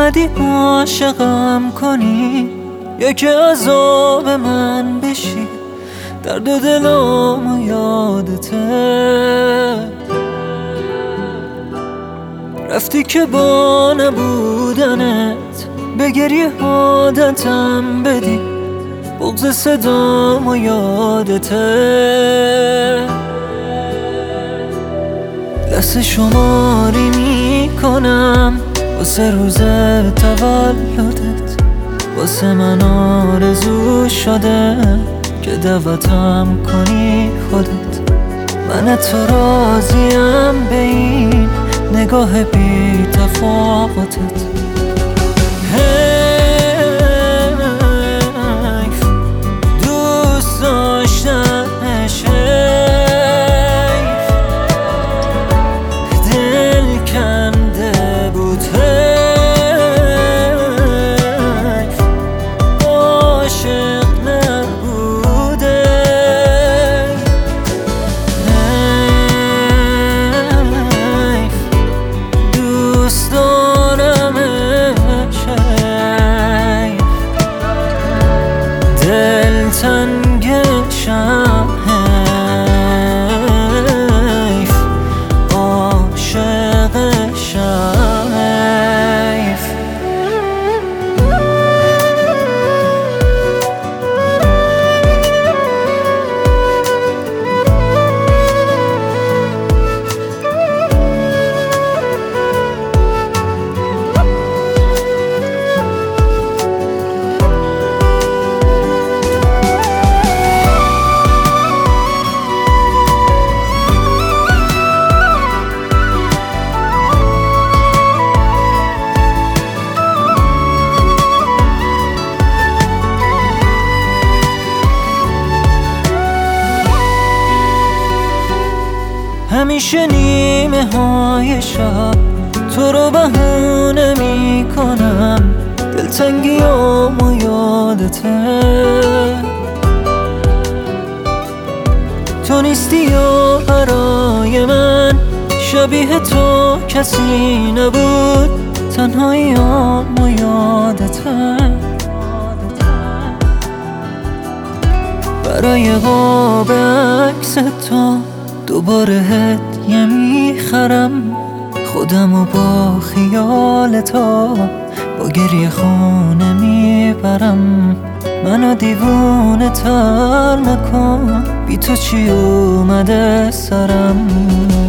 اومدی عاشقم کنی، یکی عذاب من بشی، درد دلم یادته. رفتی که با نبودنت به گریه عادتم بدی، بغض صدام یادته. لحظه شماری میکنم واسه روز تولدت، واسه من آرزو شده که دعوتم کنی خودت. من تو راضیم به این نگاه بی تفاوتت. حیف دوست داشتنش، حیف دل کنده بود، حیف عاشق نبوده. حیف دوست دارمش، حیف دل تنگشم، حیف عاشقشم، حیف. همیشه نیمه های شب تو رو بهونه میکنم، دلتنگیامو یادته. تو نیستی و برای من شبیه تو کسی نبود، تنهاییامو یادته. برای قاب عکس تو دوباره هدیه میخرم، خودمو با خیال تو با گریه خونه میبرم. منو دیوونه تر نکن، بی تو چی اومده سرم.